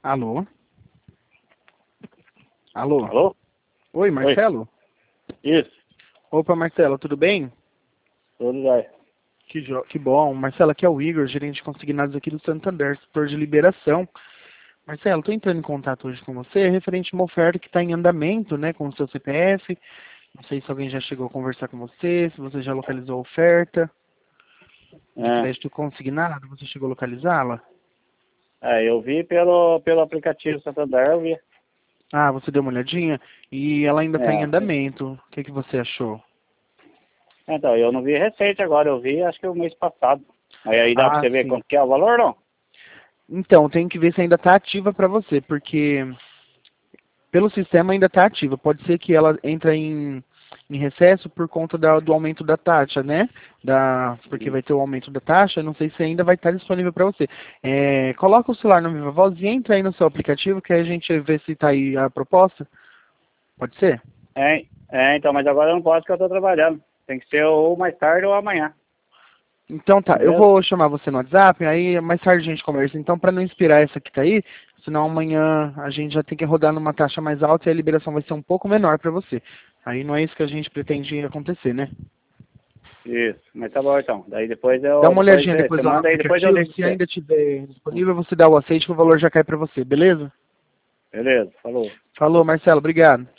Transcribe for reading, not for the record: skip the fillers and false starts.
Alô? Alô? Alô? Oi, Marcelo? Isso, Opa, Marcelo, tudo bem? tudo bem. Que bom. Marcelo, aqui é o Igor, gerente de consignados aqui do Santander, setor de liberação. Marcelo, estou entrando em contato hoje com você referente a uma oferta que está em andamento, né, com o seu CPF. Não sei se alguém já chegou a conversar com você, se você já localizou a oferta de É, crédito consignado, você chegou a localizá-la? eu vi pelo aplicativo Santander, eu vi. Ah, você deu uma olhadinha? E ela ainda está em É, andamento. O que você achou? então, eu não vi recente agora, eu vi acho que o mês passado. Aí dá pra Ah, você ver sim. quanto que é o valor, não? Então, tem que ver se ainda está ativa para você, porque pelo sistema ainda está ativa. Pode ser que ela entre em recesso por conta do aumento da taxa, né? Porque vai ter o aumento da taxa, não sei se ainda vai estar disponível para você. Coloca o celular no Viva Voz e entra aí no seu aplicativo que aí a gente vê se está aí a proposta. Pode ser? Então, mas agora eu não posso porque eu tô trabalhando. Tem que ser ou mais tarde ou amanhã, Então tá, eu beleza? vou chamar você no WhatsApp, aí mais tarde a gente conversa. Então, para não inspirar essa que tá aí, senão amanhã a gente já tem que rodar numa taxa mais alta e a liberação vai ser um pouco menor para você. Aí não é isso que a gente pretende acontecer, né? Isso, mas tá bom então. Daí depois Dá uma depois olhadinha você depois lá no manda aí, depois eu aplicativo, ligo se pra você. ainda tiver disponível, você dá o aceite que o valor já cai para você, beleza? Beleza, falou. Falou, Marcelo, obrigado.